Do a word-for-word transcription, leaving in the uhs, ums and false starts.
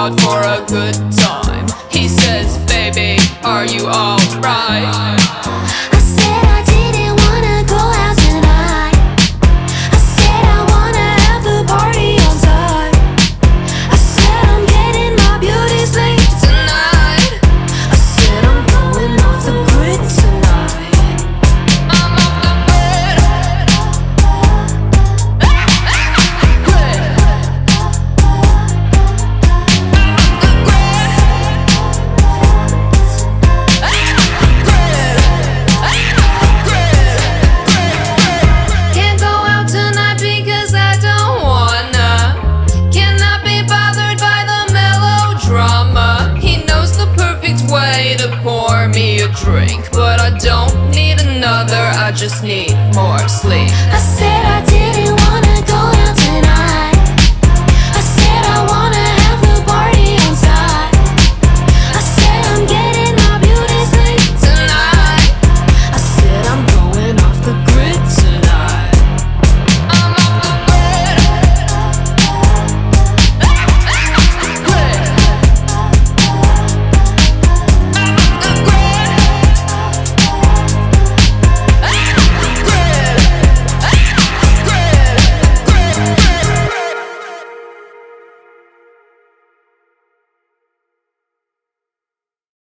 out for a good time. He says, baby, are you alright? I said I didn't wanna go out tonight. I said I wanna have the party outside. I said I'm getting my beauty sleep tonight. I said I'm going off the grid tonight. I'm off the grid. Grid. Can't go out tonight because I don't wanna. Cannot be bothered by the melodrama. He knows the perfect way to pour me a drink, but I don't need another, I just need more sleep. I said